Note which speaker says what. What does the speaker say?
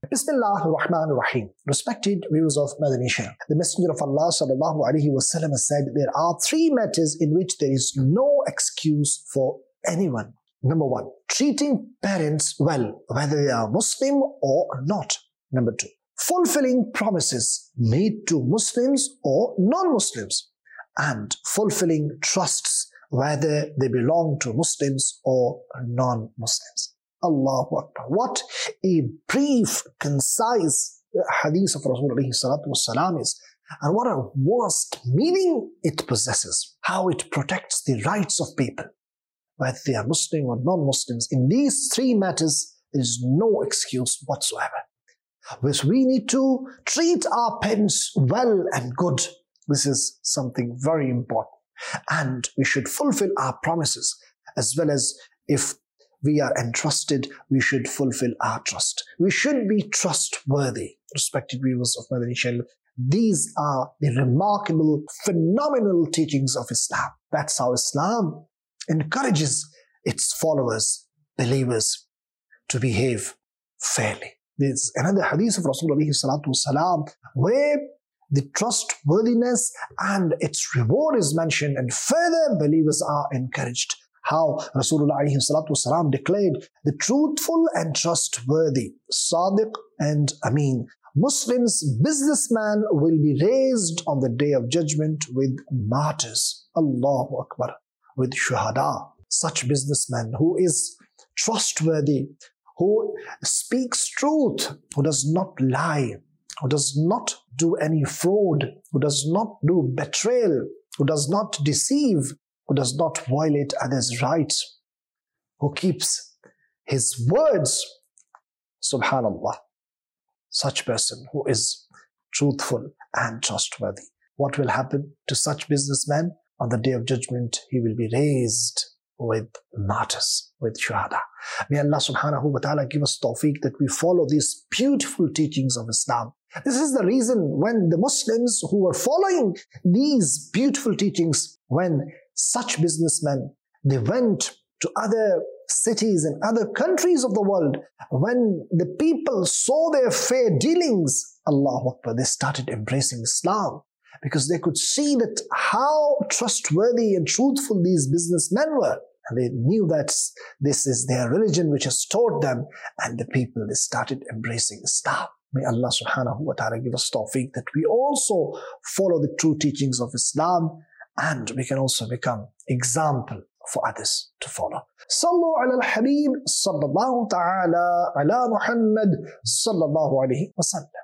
Speaker 1: Bismillah ar-Rahman ar-Rahim. Respected viewers of Madani Channel, the Messenger of Allah sallallahu alaihi wasallam said there are three matters in which there is no excuse for anyone. Number one, treating parents well, whether they are Muslim or not. Number two, fulfilling promises made to Muslims or non-Muslims, and fulfilling trusts, whether they belong to Muslims or non-Muslims. Allahu Akbar. What a brief, concise hadith of Rasulullah is, and what a vast meaning it possesses. How it protects the rights of people, whether they are Muslim or non-Muslims. In these three matters, there is no excuse whatsoever. Which we need to treat our parents well and good. This is something very important. And we should fulfill our promises, as well as if we are entrusted, we should fulfill our trust. We should be trustworthy. Respected viewers of Madani Channel, these are the remarkable, phenomenal teachings of Islam. That's how Islam encourages its followers, believers, to behave fairly. There's another hadith of Rasulullah where the trustworthiness and its reward is mentioned, and further believers are encouraged. How Rasulullah declared, the truthful and trustworthy, Sadiq and Amin, Muslims, businessman will be raised on the day of judgment with martyrs. Allahu Akbar. With shuhada. Such businessman who is trustworthy, who speaks truth, who does not lie, who does not do any fraud, who does not do betrayal, who does not deceive, who does not violate others' rights, who keeps his words. Subhanallah. Such person who is truthful and trustworthy. What will happen to such businessman? On the day of judgment, he will be raised with martyrs, with shuhada. May Allah subhanahu wa ta'ala give us tawfiq that we follow these beautiful teachings of Islam. This is the reason when the Muslims who were following these beautiful teachings, when such businessmen, they went to other cities and other countries of the world, when the people saw their fair dealings, Allahu Akbar, they started embracing Islam. Because they could see that how trustworthy and truthful these businessmen were. And they knew that this is their religion which has taught them. And the people, they started embracing Islam. May Allah subhanahu wa ta'ala give us tawfiq that we also follow the true teachings of Islam, and we can also become example for others to follow. Sallu ala al-Habib sallallahu ta'ala ala Muhammad sallallahu alayhi wa sallam.